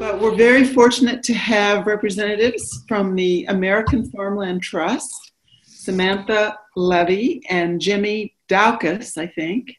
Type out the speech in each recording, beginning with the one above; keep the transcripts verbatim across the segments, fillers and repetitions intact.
Uh, we're very fortunate to have representatives from the American Farmland Trust, Samantha Levy and Jimmy Daukus, I think.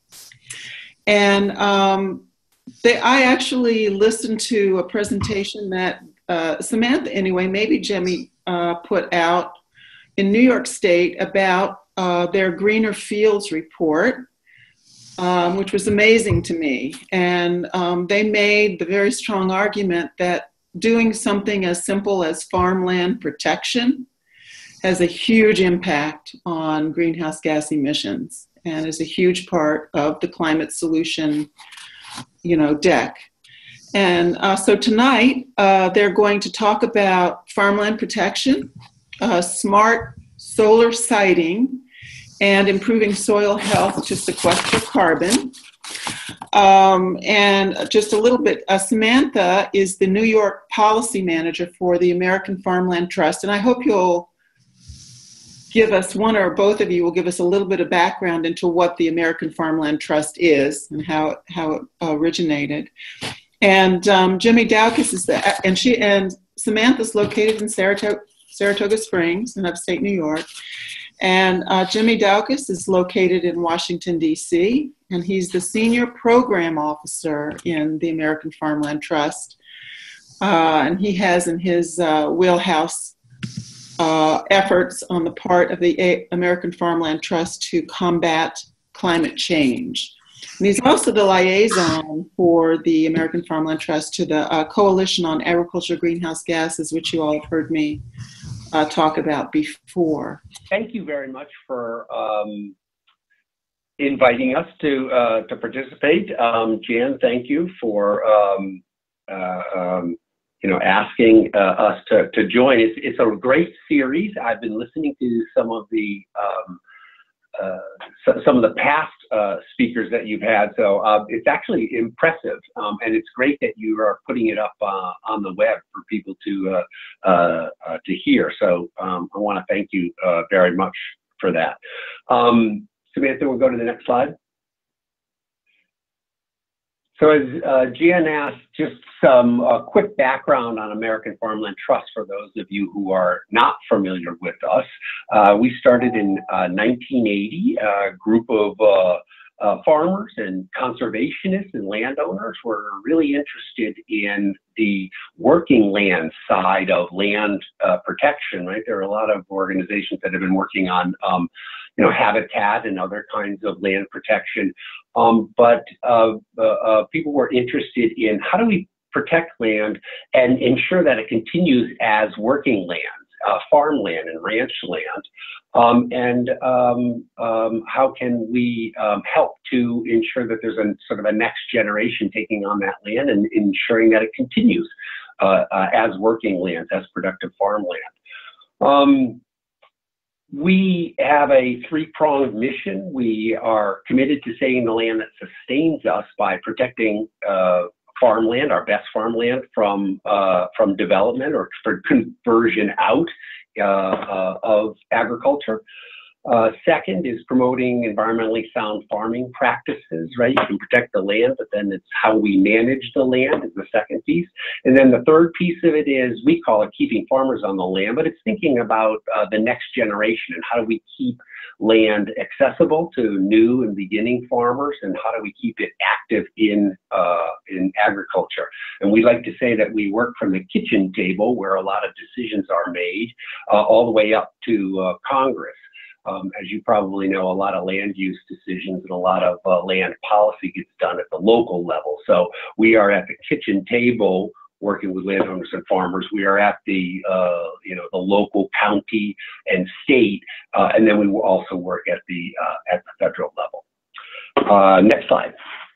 And um, they, I actually listened to a presentation that uh, Samantha, anyway, maybe Jimmy uh, put out in New York State about uh, their Greener Fields report, um, which was amazing to me. And um, they made the very strong argument that doing something as simple as farmland protection has a huge impact on greenhouse gas emissions and is a huge part of the climate solution, you know, deck. And uh, so tonight, uh, they're going to talk about farmland protection, uh, smart solar siting, and improving soil health to sequester carbon. Um, and just a little bit, uh, Samantha is the New York policy manager for the American Farmland Trust. And I hope you'll give us, one or both of you will give us a little bit of background into what the American Farmland Trust is and how, how it originated. And um, Jimmy Daukus is the, and she, and Samantha's located in Saratoga, Saratoga Springs in upstate New York. And uh, Jimmy Daukus is located in Washington, D C, and he's the senior program officer in the American Farmland Trust. Uh, and he has in his uh, wheelhouse uh, efforts on the part of the A- American Farmland Trust to combat climate change. And he's also the liaison for the American Farmland Trust to the uh, Coalition on Agriculture Greenhouse Gases, which you all have heard me uh, talk about before. Thank you very much for um, inviting us to uh, to participate. Um, Jan, thank you for um, uh, um, you know asking uh, us to to join. It's it's a great series. I've been listening to some of the um, uh, so, some of the past uh, speakers that you've had. So uh, it's actually impressive, um, and it's great that you are putting it up uh, on the web for people to uh, uh, uh, to hear. So um, I want to thank you uh, very much for that. Um, Samantha, we'll go to the next slide. So as uh, Jan asked, just some uh, quick background on American Farmland Trust for those of you who are not familiar with us. Uh, we started in uh, nineteen eighty, a group of uh, uh, farmers and conservationists and landowners were really interested in the working land side of land uh, protection, right? There are a lot of organizations that have been working on um, you know, habitat and other kinds of land protection. Um, but uh, uh, uh, people were interested in how do we protect land and ensure that it continues as working land, uh, farmland and ranch land, um, and um, um, how can we um, help to ensure that there's a sort of a next generation taking on that land and ensuring that it continues uh, uh, as working land, as productive farmland. Um, We have a three-pronged mission. We are committed to saving the land that sustains us by protecting uh, farmland, our best farmland, from uh, from development or for conversion out uh, uh, of agriculture. Uh, second is promoting environmentally sound farming practices, right? You can protect the land, but then it's how we manage the land is the second piece. And then the third piece of it is, we call it keeping farmers on the land, but it's thinking about uh, the next generation and how do we keep land accessible to new and beginning farmers, and how do we keep it active in, uh, in agriculture. And we like to say that we work from the kitchen table where a lot of decisions are made uh, all the way up to uh, Congress. Um, as you probably know, a lot of land use decisions and a lot of uh, land policy gets done at the local level. So we are at the kitchen table working with landowners and farmers. We are at the, uh, you know, the local, county, and state, uh, and then we will also work at the uh, at the federal level. Uh, next slide.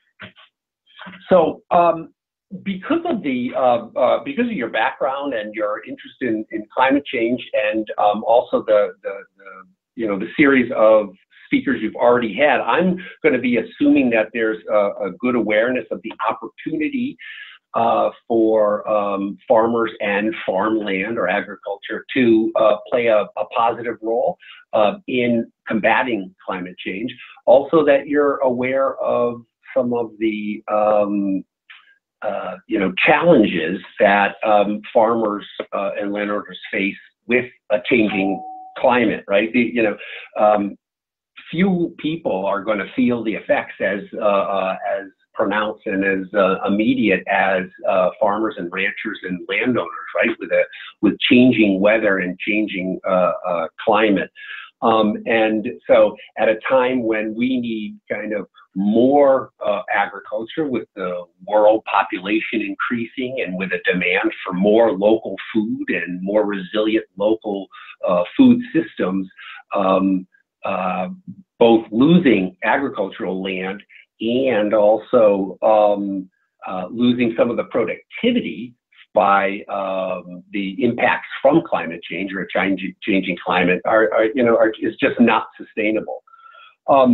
So. Um, Because of the uh, uh, because of your background and your interest in, in climate change, and um, also the, the the you know the series of speakers you've already had, I'm going to be assuming that there's a, a good awareness of the opportunity uh, for um, farmers and farmland or agriculture to uh, play a, a positive role uh, in combating climate change. Also, that you're aware of some of the um, uh, you know, challenges that um, farmers uh, and landowners face with a changing climate, right? The, you know, um, few people are going to feel the effects as uh, uh, as pronounced and as uh, immediate as uh, farmers and ranchers and landowners, right? With a with changing weather and changing uh, uh, climate. Um, and so at a time when we need kind of more uh, agriculture with the world population increasing and with a demand for more local food and more resilient local uh, food systems, um, uh, both losing agricultural land and also um, uh, losing some of the productivity by um, the impacts from climate change or a changing, changing climate are, are, you know, are, is just not sustainable. Um,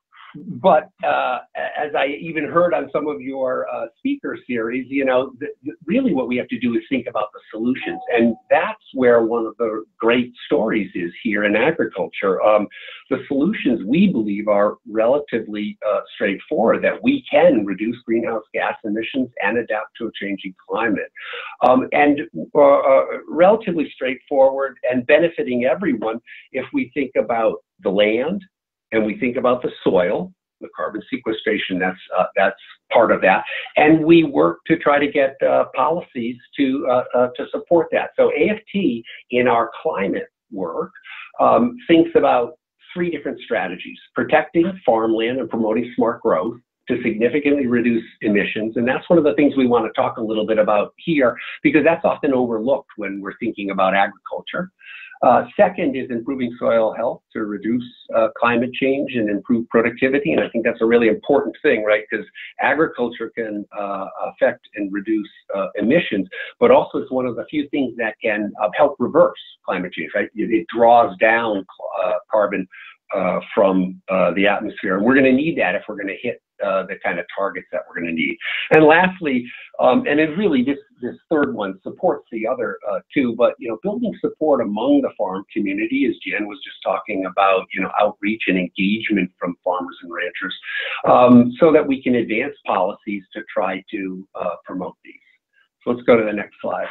but uh, as I even heard on some of your uh, speaker series, you know, th th really what we have to do is think about the solutions. And that's where one of the great stories is here in agriculture. Um, the solutions we believe are relatively uh, straightforward, that we can reduce greenhouse gas emissions and adapt to a changing climate. Um, and uh, uh, relatively straightforward and benefiting everyone if we think about the land, and we think about the soil, the carbon sequestration, that's uh, that's part of that, and we work to try to get uh, policies to uh, uh, to support that. So A F T in our climate work um, thinks about three different strategies: protecting farmland and promoting smart growth to significantly reduce emissions, and that's one of the things we want to talk a little bit about here, because that's often overlooked when we're thinking about agriculture. Uh, second is improving soil health to reduce uh, climate change and improve productivity. And I think that's a really important thing, right? Because agriculture can uh, affect and reduce uh, emissions, but also it's one of the few things that can uh, help reverse climate change, right? It, it draws down uh, carbon uh, from uh, the atmosphere. And we're going to need that if we're going to hit uh, the kind of targets that we're going to need. And lastly, um, and it really, this, this third one supports the other uh, two, but, you know, building support among the farm community, as Jen was just talking about, you know, outreach and engagement from farmers and ranchers, um, so that we can advance policies to try to uh, promote these. So let's go to the next slide.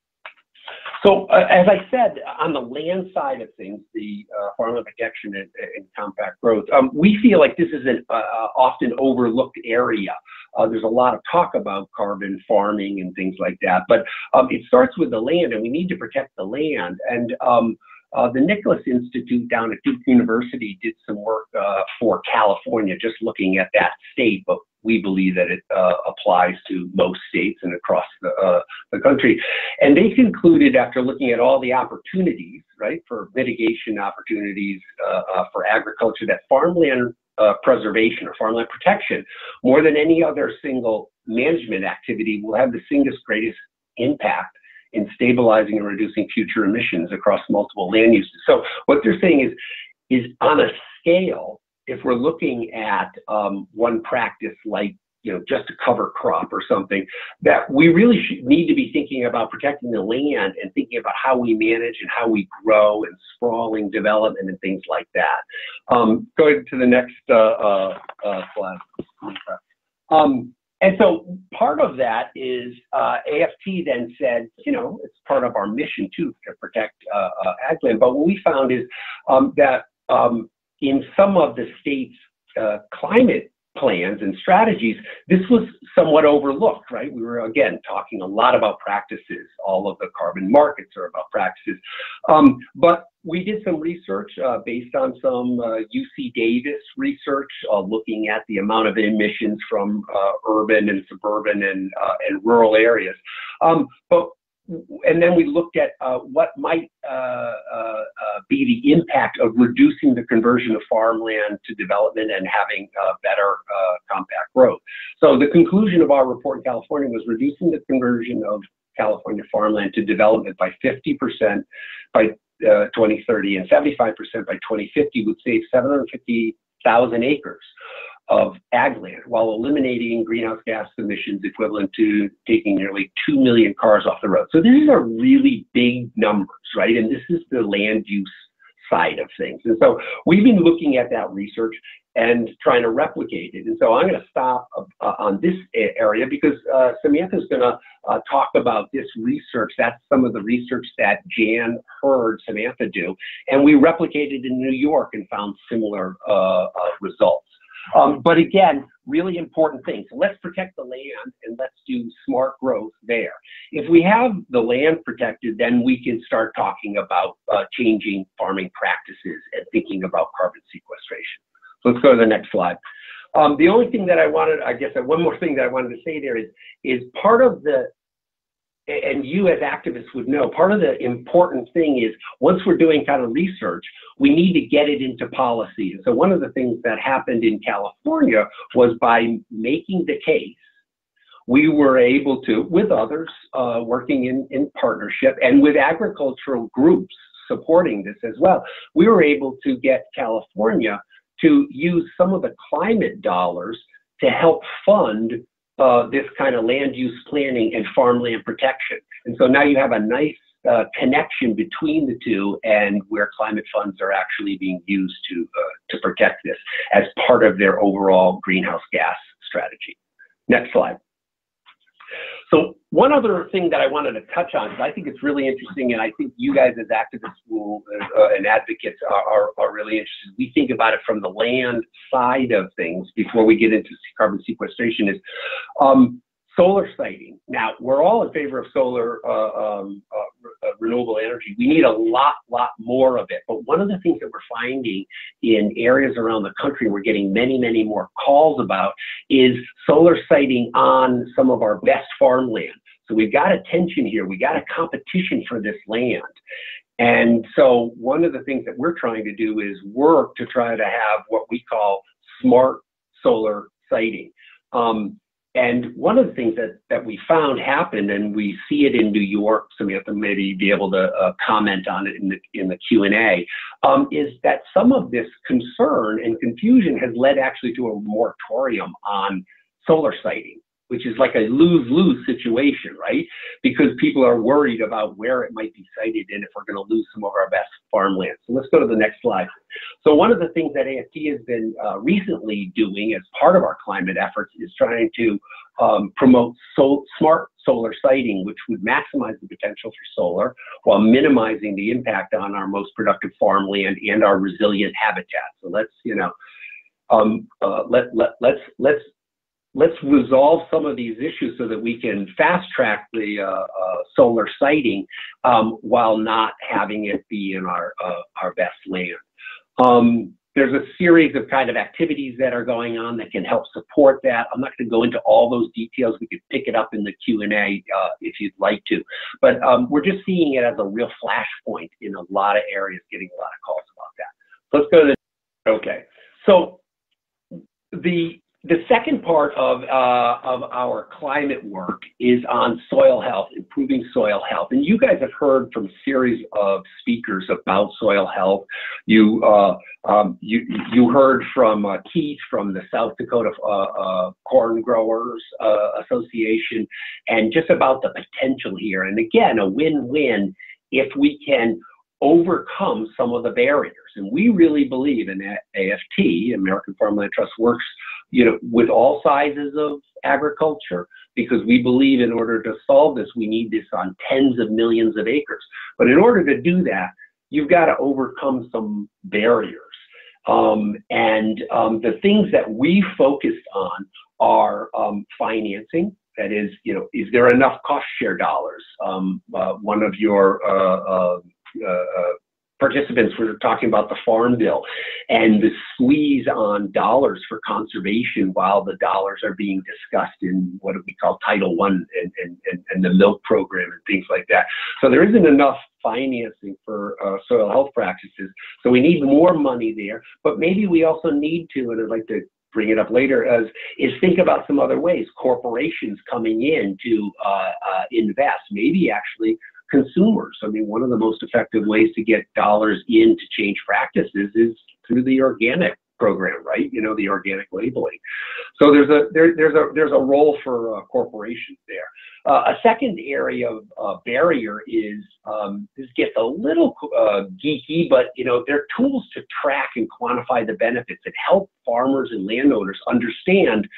So uh, as I said, on the land side of things, the uh, farmland protection and, and compact growth, um, we feel like this is an uh, often overlooked area. Uh, there's a lot of talk about carbon farming and things like that, but um, it starts with the land, and we need to protect the land. And um, uh, the Nicholas Institute down at Duke University did some work uh, for California, just looking at that state, but we believe that it uh, applies to most states and across the, uh, the country. And they concluded, after looking at all the opportunities, right, for mitigation opportunities uh, uh, for agriculture, that farmland uh, preservation or farmland protection, more than any other single management activity, will have the single greatest impact in stabilizing and reducing future emissions across multiple land uses. So what they're saying is, is on a scale, if we're looking at um, one practice like, you know, just a cover crop or something, that we really should need to be thinking about protecting the land and thinking about how we manage and how we grow and sprawling development and things like that. Um, going to the next uh, uh, uh, slide. Um, and so part of that is uh, A F T then said, you know, it's part of our mission too to protect uh, uh, ag land. But what we found is um, that um, in some of the state's uh, climate plans and strategies, this was somewhat overlooked, right? We were, again, talking a lot about practices. All of the carbon markets are about practices. Um, but we did some research uh, based on some uh, U C Davis research, uh, looking at the amount of emissions from uh, urban and suburban and, uh, and rural areas. Um, but And then we looked at uh, what might uh, uh, uh, be the impact of reducing the conversion of farmland to development and having uh, better uh, compact growth. So the conclusion of our report in California was reducing the conversion of California farmland to development by fifty percent by uh, twenty thirty and seventy-five percent by twenty fifty would save seven hundred fifty thousand acres of ag land, while eliminating greenhouse gas emissions equivalent to taking nearly two million cars off the road. So these are really big numbers, right? And this is the land use side of things. And so we've been looking at that research and trying to replicate it. And so I'm going to stop uh, on this area because uh, Samantha's going to uh, talk about this research. That's some of the research that Jan heard Samantha do. And we replicated in New York and found similar uh, uh, results. Um, but again, really important things. So let's protect the land and let's do smart growth there. If we have the land protected, then we can start talking about uh, changing farming practices and thinking about carbon sequestration. So let's go to the next slide. Um, the only thing that I wanted, I guess one more thing that I wanted to say there is, is part of the, and you as activists would know, part of the important thing is once we're doing kind of research, we need to get it into policy. And so one of the things that happened in California was by making the case, we were able to, with others uh, working in, in partnership and with agricultural groups supporting this as well, we were able to get California to use some of the climate dollars to help fund Uh, this kind of land use planning and farmland protection. And so now you have a nice uh, connection between the two and where climate funds are actually being used to, uh, to protect this as part of their overall greenhouse gas strategy. Next slide. So one other thing that I wanted to touch on, because I think it's really interesting, and I think you guys as activists will, uh, and advocates are, are, are really interested. We think about it from the land side of things before we get into carbon sequestration is um, solar siting. Now, we're all in favor of solar uh, um, uh, uh, renewable energy. We need a lot, lot more of it. But one of the things that we're finding in areas around the country, we're getting many, many more calls about, is solar siting on some of our best farmland. So we've got a tension here. We got a competition for this land. And so one of the things that we're trying to do is work to try to have what we call smart solar siting. Um, And one of the things that, that we found happened, and we see it in New York, Samantha maybe be able to uh, comment on it in the, in the Q and A, um, is that some of this concern and confusion has led actually to a moratorium on solar siting, which is like a lose-lose situation, right? Because people are worried about where it might be sited and if we're going to lose some of our best farmland. So let's go to the next slide. So one of the things that A F T has been uh, recently doing as part of our climate efforts is trying to um, promote sol smart solar siting, which would maximize the potential for solar while minimizing the impact on our most productive farmland and our resilient habitat. So let's, you know, um, uh, let, let, let's, let's, let's resolve some of these issues so that we can fast track the uh, uh, solar siting um, while not having it be in our, uh, our best land. Um, there's a series of kind of activities that are going on that can help support that. I'm not going to go into all those details. We could pick it up in the Q and A uh, if you'd like to. But um, we're just seeing it as a real flashpoint in a lot of areas, getting a lot of calls about that. So let's go to the, okay. So the The second part of, uh, of our climate work is on soil health, improving soil health. And you guys have heard from a series of speakers about soil health. You, uh, um, you, you heard from uh, Keith from the South Dakota uh, uh, Corn Growers uh, Association, and just about the potential here. And again, a win-win if we can overcome some of the barriers. And we really believe in A F T, American Farmland Trust, works you know, with all sizes of agriculture, because we believe in order to solve this, we need this on tens of millions of acres. But in order to do that, you've got to overcome some barriers. Um, and um, the things that we focused on are um, financing. That is, you know, is there enough cost share dollars? Um, uh, one of your uh, uh, uh, participants were talking about the Farm Bill and the squeeze on dollars for conservation while the dollars are being discussed in what we call Title One and, and, and, and the milk program and things like that. So there isn't enough financing for uh, soil health practices. So we need more money there, but maybe we also need to, and I'd like to bring it up later, as is think about some other ways, corporations coming in to uh, uh, invest, maybe actually consumers. I mean, one of the most effective ways to get dollars in to change practices is through the organic program, right? You know, the organic labeling. So there's a there, there's a there's a role for uh, corporations there. Uh, a second area of uh, barrier is, um, this gets a little uh, geeky, but you know, there are tools to track and quantify the benefits and help farmers and landowners understand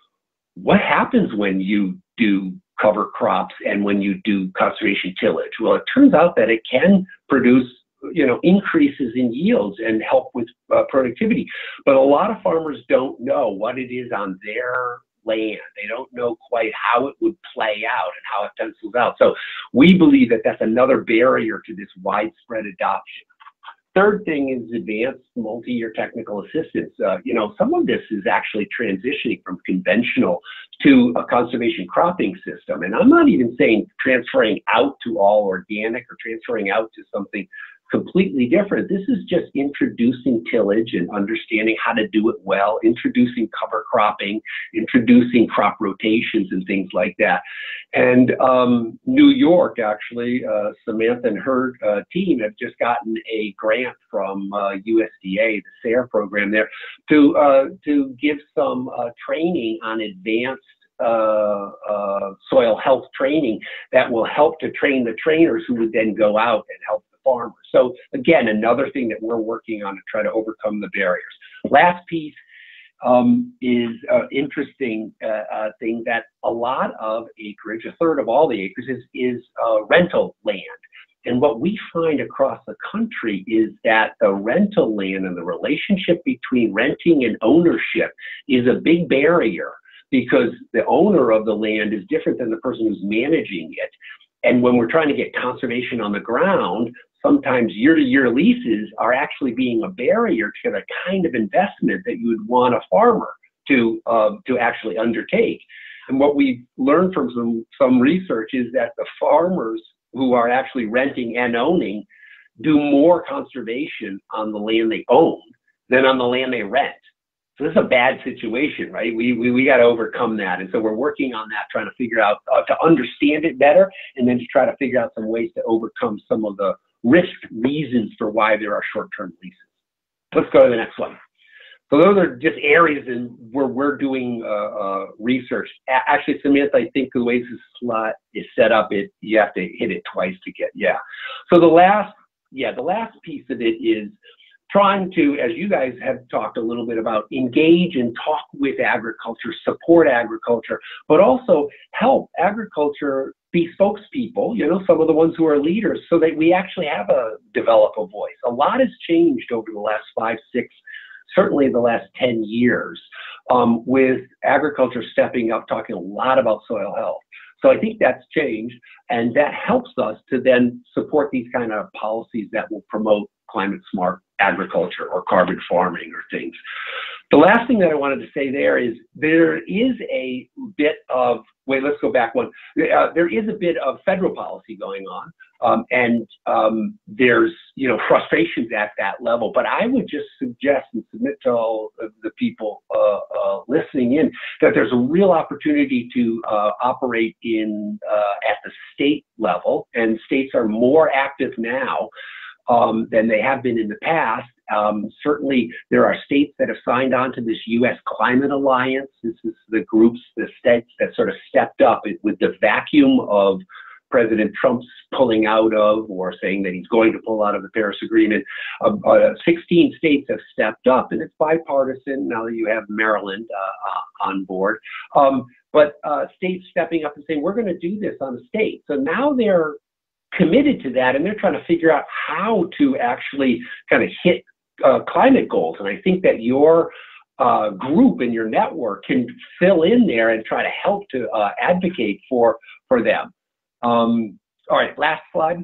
what happens when you do cover crops and when you do conservation tillage. Well, it turns out that it can produce, you know, increases in yields and help with uh, productivity. But a lot of farmers don't know what it is on their land. They don't know quite how it would play out and how it pencils out. So we believe that that's another barrier to this widespread adoption. Third thing is advanced multi-year technical assistance. Uh, you know, some of this is actually transitioning from conventional to a conservation cropping system. And I'm not even saying transferring out to all organic or transferring out to something completely different. This is just introducing tillage and understanding how to do it well, introducing cover cropping, introducing crop rotations and things like that. And um, New York, actually, uh, Samantha and her uh, team have just gotten a grant from uh, U S D A, the S A R E program there, to, uh, to give some uh, training on advanced Uh, uh, soil health training that will help to train the trainers who would then go out and help the farmers. So again, another thing that we're working on to try to overcome the barriers. Last piece um, is uh, interesting uh, uh, thing that a lot of acreage, a third of all the acres, is, is uh, rental land. And what we find across the country is that the rental land and the relationship between renting and ownership is a big barrier, because the owner of the land is different than the person who's managing it. And when we're trying to get conservation on the ground, sometimes year-to-year leases are actually being a barrier to the kind of investment that you would want a farmer to, uh, to actually undertake. And what we've learned from some, some research is that the farmers who are actually renting and owning do more conservation on the land they own than on the land they rent. So this is a bad situation, right? We, we, we got to overcome that. And so we're working on that, trying to figure out, uh, to understand it better, and then to try to figure out some ways to overcome some of the risk reasons for why there are short-term leases. Let's go to the next one. So those are just areas in where we're doing uh, uh, research. A actually, Samantha, I think the way this slot is set up, it you have to hit it twice to get, yeah. So the last, yeah, the last piece of it is trying to, as you guys have talked a little bit about, engage and talk with agriculture, support agriculture, but also help agriculture be spokespeople, you know, some of the ones who are leaders, so that we actually have a, develop a voice. A lot has changed over the last five, six, certainly the last ten years, um, with agriculture stepping up, talking a lot about soil health. So I think that's changed, and that helps us to then support these kind of policies that will promote climate smart agriculture or carbon farming or things. The last thing that I wanted to say there is there is a bit of, wait, let's go back one. Uh, there is a bit of federal policy going on, um, and um, there's, you know, frustrations at that level. But I would just suggest and submit to all of the people uh, uh, listening in that there's a real opportunity to uh, operate in uh, at the state level, and states are more active now Um, than they have been in the past. Um, certainly, there are states that have signed on to this U S Climate Alliance. This is the groups, the states that sort of stepped up with the vacuum of President Trump's pulling out of, or saying that he's going to pull out of the Paris Agreement. Uh, uh, sixteen states have stepped up, and it's bipartisan now that you have Maryland uh, uh, on board. Um, but uh, states stepping up and saying, we're going to do this on the state. So now they're committed to that, and they're trying to figure out how to actually kind of hit uh, climate goals. And I think that your uh, group and your network can fill in there and try to help to uh, advocate for for them. Um, all right, last slide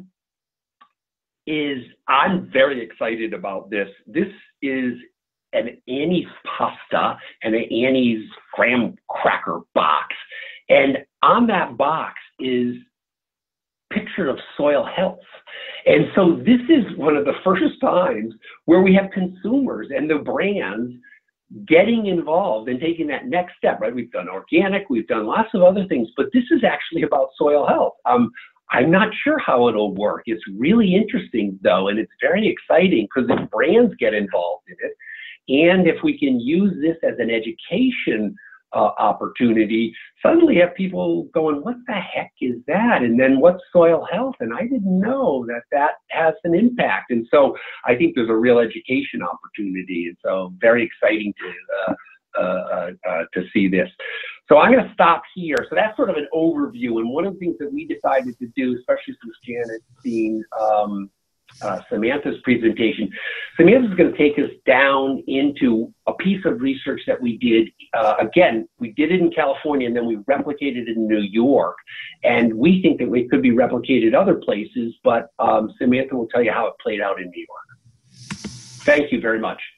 is, I'm very excited about this. This is an Annie's pasta and an Annie's graham cracker box, and on that box is picture of soil health. And so this is one of the first times where we have consumers and the brands getting involved and taking that next step, right? We've done organic, we've done lots of other things, but this is actually about soil health. Um, I'm not sure how it'll work. It's really interesting though, and it's very exciting because if brands get involved in it, and if we can use this as an education uh, opportunity, suddenly have people going, what the heck is that? And then what's soil health? And I didn't know that that has an impact. And so I think there's a real education opportunity. And so very exciting to, uh, uh, uh, to see this. So I'm going to stop here. So that's sort of an overview. And one of the things that we decided to do, especially since Janet's seen um, uh, Samantha's presentation, Samantha's going to take us down into a piece of research that we did. Uh, again, we did it in California, and then we replicated it in New York. And we think that it could be replicated other places, but um, Samantha will tell you how it played out in New York. Thank you very much.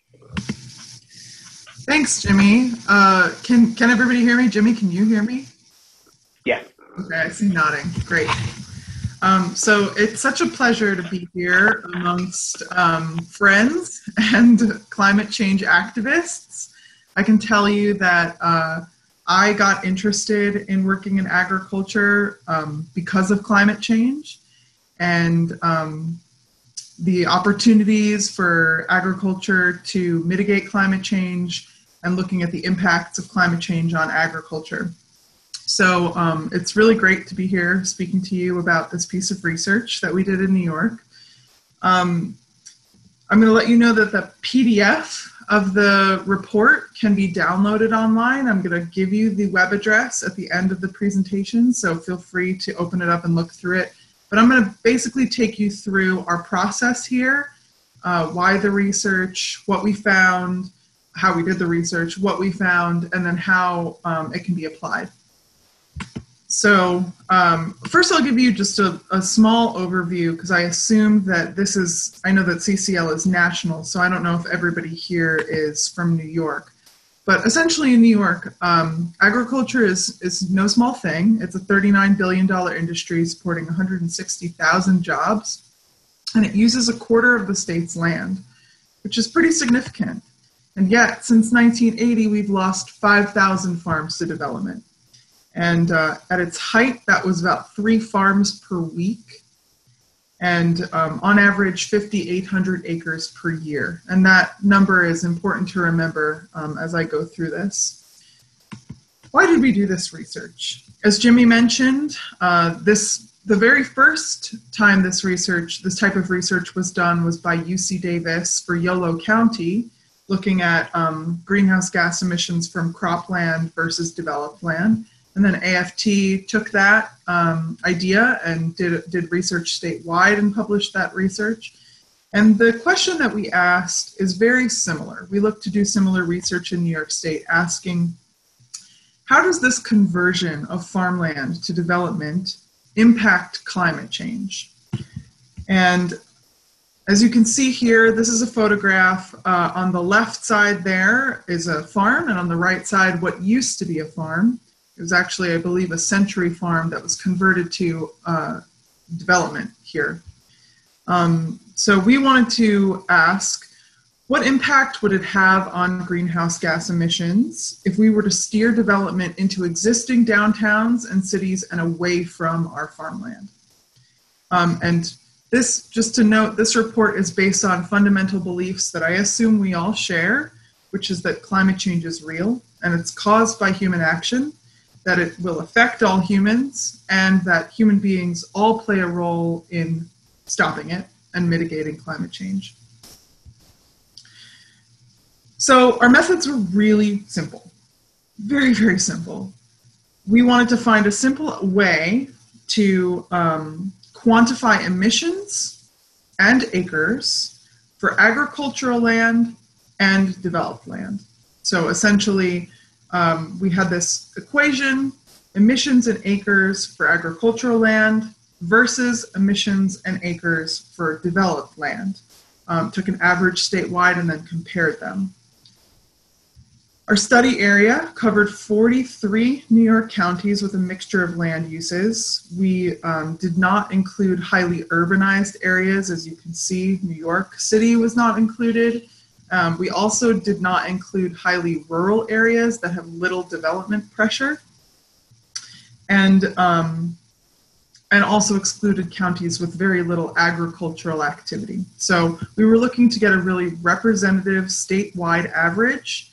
Thanks, Jimmy. Uh, can can everybody hear me? Jimmy, can you hear me? Yes. Okay, I see nodding. Great. Um, so it's such a pleasure to be here amongst um, friends and climate change activists. I can tell you that uh, I got interested in working in agriculture um, because of climate change, and um, the opportunities for agriculture to mitigate climate change and looking at the impacts of climate change on agriculture. So um, it's really great to be here speaking to you about this piece of research that we did in New York. Um, I'm going to let you know that the P D F of the report can be downloaded online. I'm going to give you the web address at the end of the presentation, so feel free to open it up and look through it. But I'm going to basically take you through our process here, uh, why the research, what we found, how we did the research, what we found, and then how um, it can be applied. So um, first I'll give you just a, a small overview, because I assume that this is, I know that C C L is national, so I don't know if everybody here is from New York. But essentially in New York, um, agriculture is, is no small thing. It's a thirty-nine billion dollar industry supporting one hundred sixty thousand jobs, and it uses a quarter of the state's land, which is pretty significant. And yet, since nineteen eighty, we've lost five thousand farms to development. And uh, at its height, that was about three farms per week, and um, on average, five thousand eight hundred acres per year. And that number is important to remember um, as I go through this. Why did we do this research? As Jimmy mentioned, uh, this the very first time this research, this type of research was done was by U C Davis for Yolo County, looking at um, greenhouse gas emissions from cropland versus developed land. And then A F T took that um, idea and did, did research statewide and published that research. And the question that we asked is very similar. We looked to do similar research in New York State, asking, how does this conversion of farmland to development impact climate change? And as you can see here, this is a photograph. Uh, on the left side there is a farm, and on the right side, what used to be a farm. It was actually, I believe, a century farm that was converted to uh, development here. Um, so we wanted to ask, what impact would it have on greenhouse gas emissions if we were to steer development into existing downtowns and cities and away from our farmland? Um, and this, just to note, this report is based on fundamental beliefs that I assume we all share, which is that climate change is real and it's caused by human action, that it will affect all humans, and that human beings all play a role in stopping it and mitigating climate change. So our methods were really simple, very, very simple. We wanted to find a simple way to um, quantify emissions and acres for agricultural land and developed land. So essentially, Um, we had this equation, emissions and acres for agricultural land versus emissions and acres for developed land. Um, took an average statewide and then compared them. Our study area covered forty-three New York counties with a mixture of land uses. We um, did not include highly urbanized areas. As you can see, New York City was not included. Um, we also did not include highly rural areas that have little development pressure, and, um, and also excluded counties with very little agricultural activity. So we were looking to get a really representative statewide average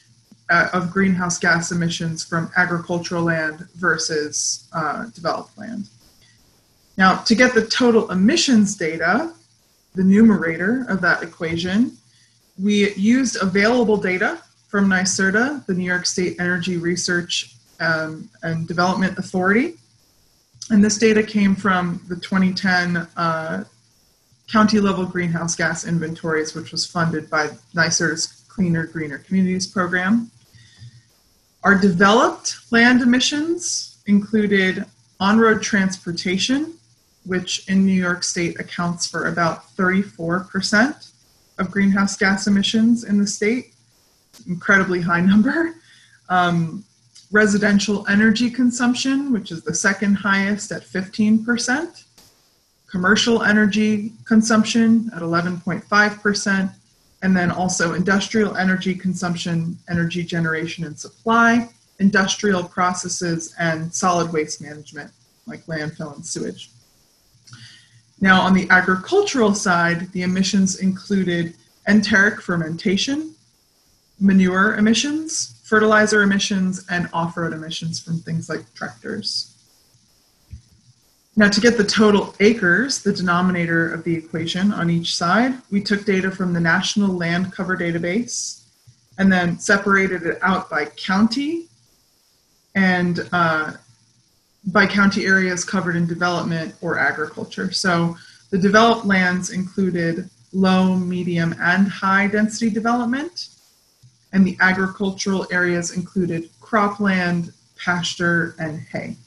uh, of greenhouse gas emissions from agricultural land versus uh, developed land. Now, to get the total emissions data, the numerator of that equation, we used available data from NYSERDA, the New York State Energy Research um, and Development Authority. And this data came from the twenty ten uh, county level greenhouse gas inventories, which was funded by NYSERDA's Cleaner, Greener Communities program. Our developed land emissions included on-road transportation, which in New York State accounts for about thirty-four percent of greenhouse gas emissions in the state. Incredibly high number. Um, residential energy consumption, which is the second highest at fifteen percent. Commercial energy consumption at eleven point five percent. And then also industrial energy consumption, energy generation and supply, industrial processes, and solid waste management, like landfill and sewage. Now, on the agricultural side, the emissions included enteric fermentation, manure emissions, fertilizer emissions, and off-road emissions from things like tractors. Now, to get the total acres, the denominator of the equation on each side, we took data from the National Land Cover Database and then separated it out by county and uh, by county areas covered in development or agriculture. So the developed lands included low, medium, and high density development, and the agricultural areas included cropland, pasture, and hay.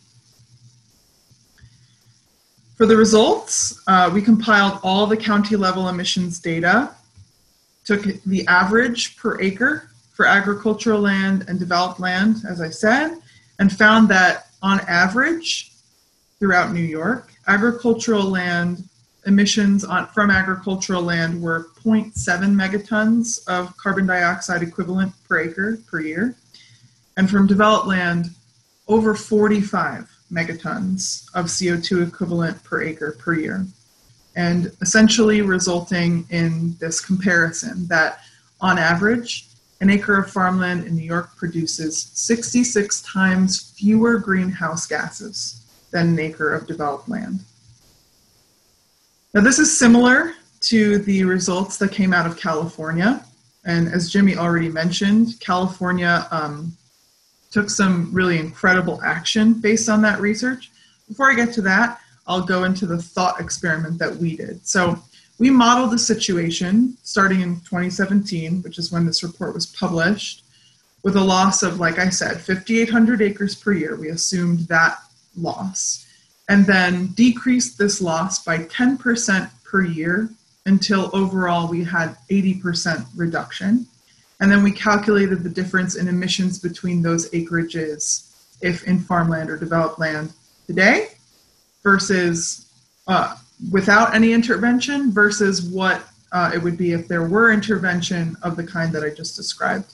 For the results, uh, we compiled all the county level emissions data, took the average per acre for agricultural land and developed land, as I said, and found that on average throughout New York, agricultural land emissions on, from agricultural land were zero point seven megatons of carbon dioxide equivalent per acre per year, and from developed land, over forty-five megatons of C O two equivalent per acre per year, and essentially resulting in this comparison that on average, an acre of farmland in New York produces sixty-six times fewer greenhouse gases than an acre of developed land. Now, this is similar to the results that came out of California. And as Jimmy already mentioned, California um, took some really incredible action based on that research. Before I get to that, I'll go into the thought experiment that we did. So we modeled the situation starting in twenty seventeen, which is when this report was published, with a loss of, like I said, fifty-eight hundred acres per year. We assumed that loss, and then decreased this loss by ten percent per year until overall we had eighty percent reduction. And then we calculated the difference in emissions between those acreages, if in farmland or developed land today, versus uh, without any intervention, versus what uh, it would be if there were intervention of the kind that I just described.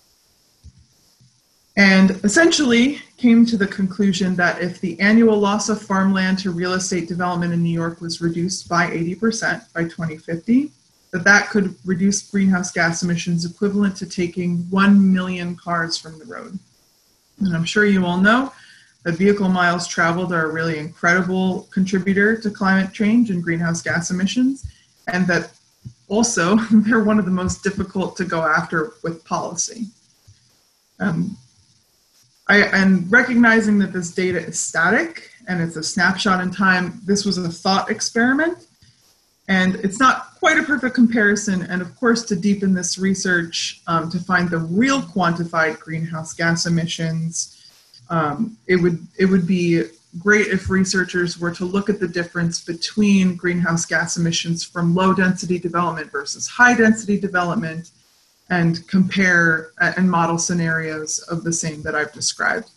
And essentially came to the conclusion that if the annual loss of farmland to real estate development in New York was reduced by eighty percent by twenty fifty, that that could reduce greenhouse gas emissions equivalent to taking one million cars from the road. And I'm sure you all know that vehicle miles traveled are a really incredible contributor to climate change and greenhouse gas emissions, and that also they're one of the most difficult to go after with policy. Um, I, and recognizing that this data is static and it's a snapshot in time, this was a thought experiment. And it's not quite a perfect comparison. And of course, to deepen this research, um, to find the real quantified greenhouse gas emissions, um, it would it would be great if researchers were to look at the difference between greenhouse gas emissions from low density development versus high density development, and compare and model scenarios of the same that I've described.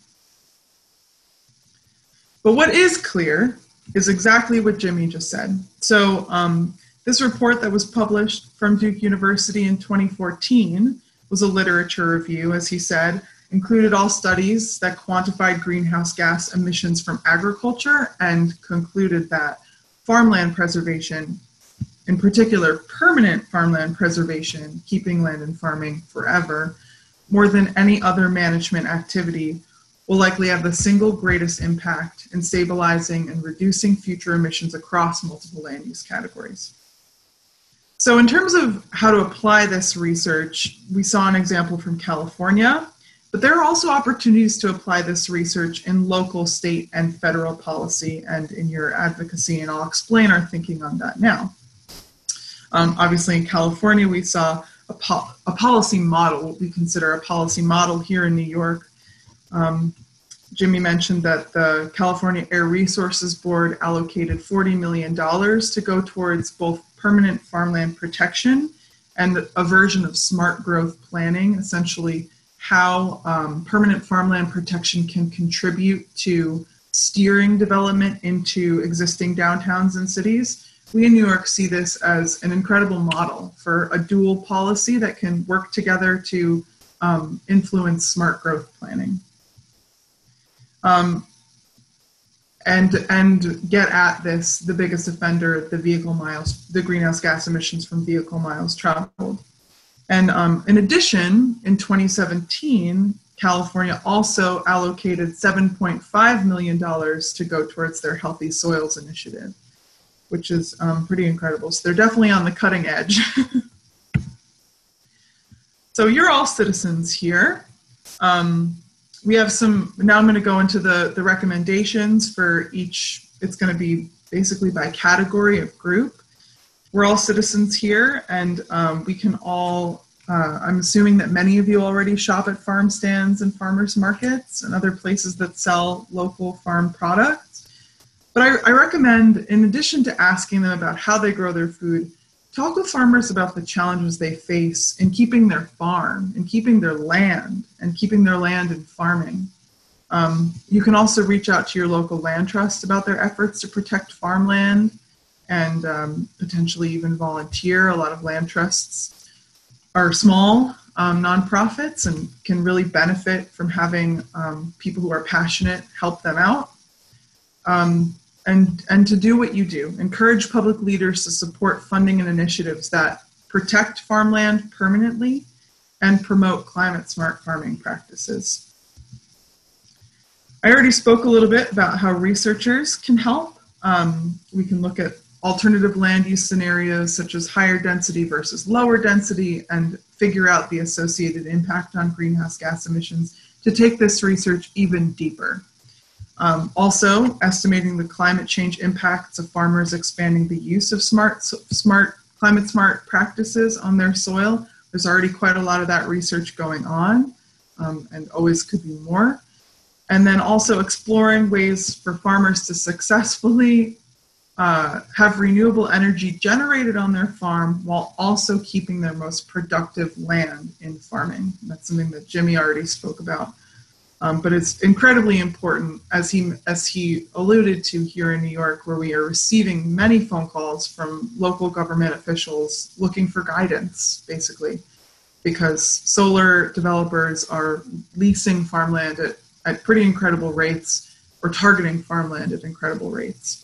But what is clear is exactly what Jimmy just said. So um, this report that was published from Duke University in twenty fourteen was a literature review, as he said, included all studies that quantified greenhouse gas emissions from agriculture, and concluded that farmland preservation, in particular permanent farmland preservation, keeping land and farming forever, more than any other management activity, will likely have the single greatest impact in stabilizing and reducing future emissions across multiple land use categories. So in terms of how to apply this research, we saw an example from California, but there are also opportunities to apply this research in local, state, and federal policy and in your advocacy, and I'll explain our thinking on that now. Um, obviously in California, we saw a, po a policy model, what we consider a policy model here in New York. Um, Jimmy mentioned that the California Air Resources Board allocated forty million dollars to go towards both permanent farmland protection and a version of smart growth planning, essentially how um, permanent farmland protection can contribute to steering development into existing downtowns and cities. We in New York see this as an incredible model for a dual policy that can work together to um, influence smart growth planning. Um, and, and get at this, the biggest offender, the vehicle miles, the greenhouse gas emissions from vehicle miles traveled. And um, in addition, in twenty seventeen, California also allocated seven point five million dollars to go towards their Healthy Soils initiative, which is um, pretty incredible. So they're definitely on the cutting edge. So you're all citizens here. Um, we have some, now I'm gonna go into the, the recommendations for each. It's gonna be basically by category of group. We're all citizens here, and um, we can all, uh, I'm assuming that many of you already shop at farm stands and farmers markets and other places that sell local farm products. But I, I recommend, in addition to asking them about how they grow their food, talk with farmers about the challenges they face in keeping their farm, in keeping their land, and keeping their land in farming. Um, you can also reach out to your local land trust about their efforts to protect farmland and um, potentially even volunteer. A lot of land trusts are small um, nonprofits and can really benefit from having um, people who are passionate help them out. Um, and, and to do what you do, encourage public leaders to support funding and initiatives that protect farmland permanently and promote climate smart farming practices. I already spoke a little bit about how researchers can help. Um, we can look at alternative land use scenarios such as higher density versus lower density and figure out the associated impact on greenhouse gas emissions to take this research even deeper. Um, also, estimating the climate change impacts of farmers expanding the use of smart, smart, climate smart practices on their soil. There's already quite a lot of that research going on, um, and always could be more. And then also exploring ways for farmers to successfully uh, have renewable energy generated on their farm while also keeping their most productive land in farming. And that's something that Jimmy already spoke about. Um, but it's incredibly important, as he, as he alluded to here in New York, where we are receiving many phone calls from local government officials looking for guidance, basically, because solar developers are leasing farmland at, at pretty incredible rates, or targeting farmland at incredible rates.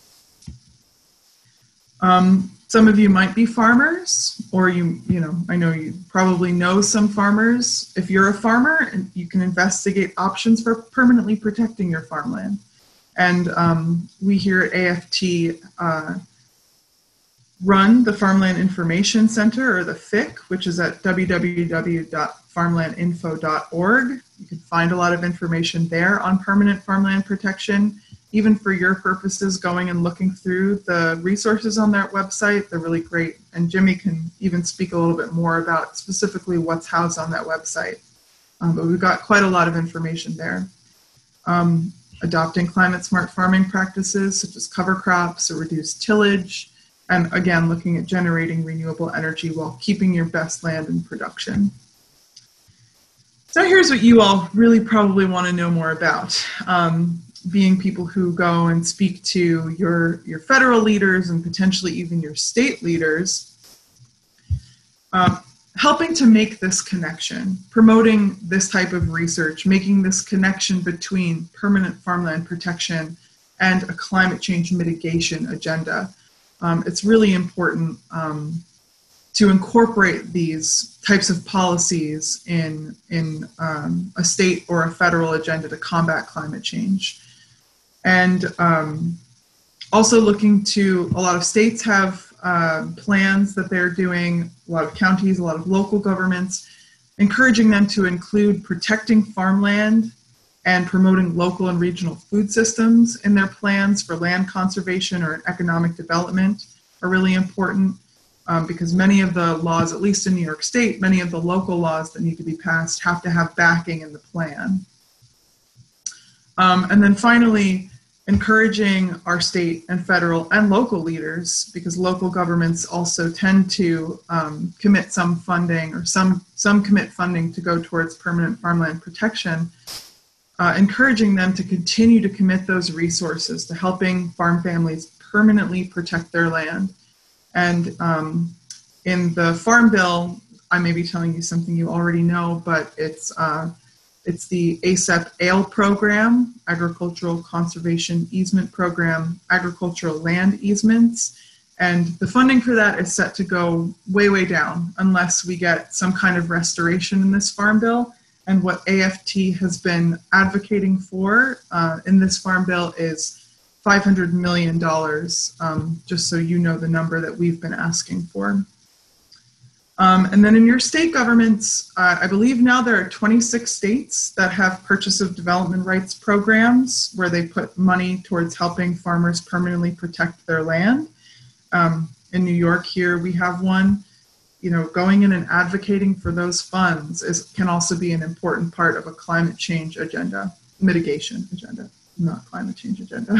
Um, some of you might be farmers, or you, you know, I know you probably know some farmers. If you're a farmer, and you can investigate options for permanently protecting your farmland. And um, we here at A F T uh, run the Farmland Information Center, or the F I C, which is at w w w dot farmland info dot org. You can find a lot of information there on permanent farmland protection. Even for your purposes, going and looking through the resources on that website, they're really great. And Jimmy can even speak a little bit more about specifically what's housed on that website. Um, but we've got quite a lot of information there. Um, adopting climate smart farming practices such as cover crops or reduced tillage. And again, looking at generating renewable energy while keeping your best land in production. So here's what you all really probably want to know more about. Um, being people who go and speak to your, your federal leaders and potentially even your state leaders, uh, helping to make this connection, promoting this type of research, making this connection between permanent farmland protection and a climate change mitigation agenda. Um, it's really important um, to incorporate these types of policies in, in um, a state or a federal agenda to combat climate change. And um, also looking to, a lot of states have uh, plans that they're doing, a lot of counties, a lot of local governments, encouraging them to include protecting farmland and promoting local and regional food systems in their plans for land conservation or economic development are really important. Um, because many of the laws, at least in New York State, many of the local laws that need to be passed have to have backing in the plan. Um, and then finally, encouraging our state and federal and local leaders, because local governments also tend to um, commit some funding or some, some commit funding to go towards permanent farmland protection, uh, encouraging them to continue to commit those resources to helping farm families permanently protect their land. And um, in the Farm Bill, I may be telling you something you already know, but it's uh, it's the A S E P A L E program, Agricultural Conservation Easement Program, agricultural land easements. And the funding for that is set to go way, way down unless we get some kind of restoration in this Farm Bill. And what A F T has been advocating for uh, in this Farm Bill is five hundred million dollars, um, just so you know the number that we've been asking for. Um, and then in your state governments, uh, I believe now there are twenty-six states that have purchase of development rights programs where they put money towards helping farmers permanently protect their land. Um, in New York here, we have one. You know, going in and advocating for those funds is, can also be an important part of a climate change agenda, mitigation agenda, not climate change agenda.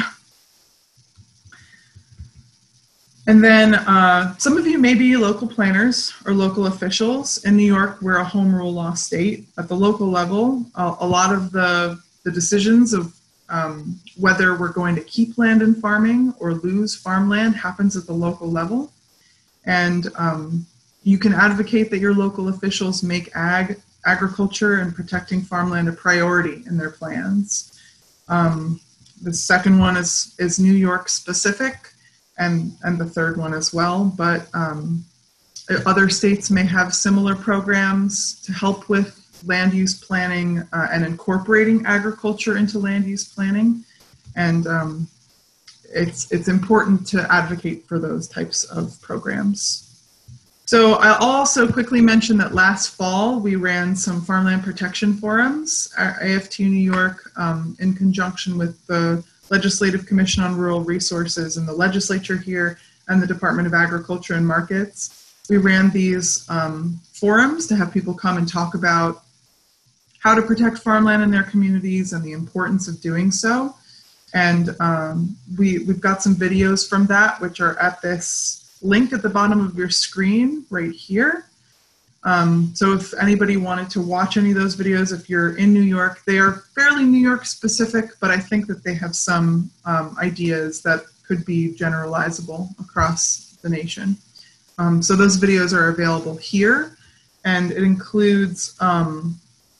And then uh, some of you may be local planners or local officials. In New York, we're a home rule law state. At the local level, uh, a lot of the, the decisions of um, whether we're going to keep land in farming or lose farmland happens at the local level. And um, you can advocate that your local officials make ag, agriculture and protecting farmland a priority in their plans. Um, the second one is, is New York specific. And, and the third one as well, but um, other states may have similar programs to help with land use planning uh, and incorporating agriculture into land use planning. And um, it's, it's important to advocate for those types of programs. So I'll also quickly mention that last fall we ran some farmland protection forums at A F T New York um, in conjunction with the Legislative Commission on Rural Resources and the legislature here and the Department of Agriculture and Markets. We ran these um, forums to have people come and talk about how to protect farmland in their communities and the importance of doing so. And um, we, we've got some videos from that, which are at this link at the bottom of your screen right here. Um, so if anybody wanted to watch any of those videos, if you're in New York, they are fairly New York specific, but I think that they have some um, ideas that could be generalizable across the nation. Um, so those videos are available here, and it includes um,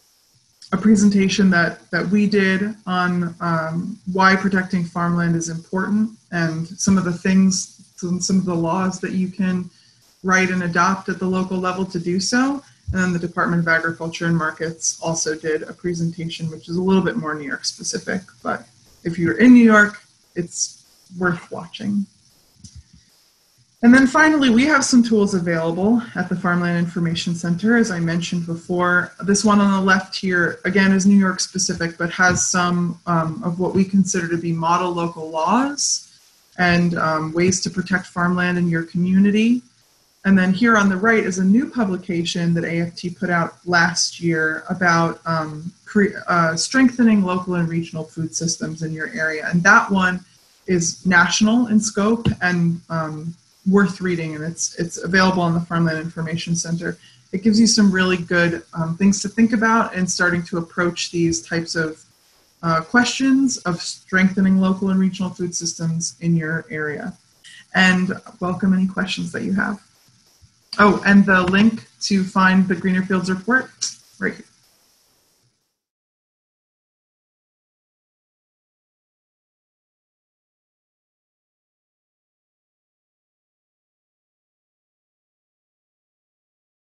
a presentation that, that we did on um, why protecting farmland is important and some of the things, some, some of the laws that you can write and adopt at the local level to do so. And then the Department of Agriculture and Markets also did a presentation, which is a little bit more New York specific, but if you're in New York, it's worth watching. And then finally, we have some tools available at the Farmland Information Center, as I mentioned before. This one on the left here, again, is New York specific, but has some um, of what we consider to be model local laws and um, ways to protect farmland in your community. And then here on the right is a new publication that A F T put out last year about um, uh, strengthening local and regional food systems in your area. And that one is national in scope and um, worth reading, and it's, it's available on the Farmland Information Center. It gives you some really good um, things to think about in starting to approach these types of uh, questions of strengthening local and regional food systems in your area. And welcome any questions that you have. Oh, and the link to find the Greener Fields report right here.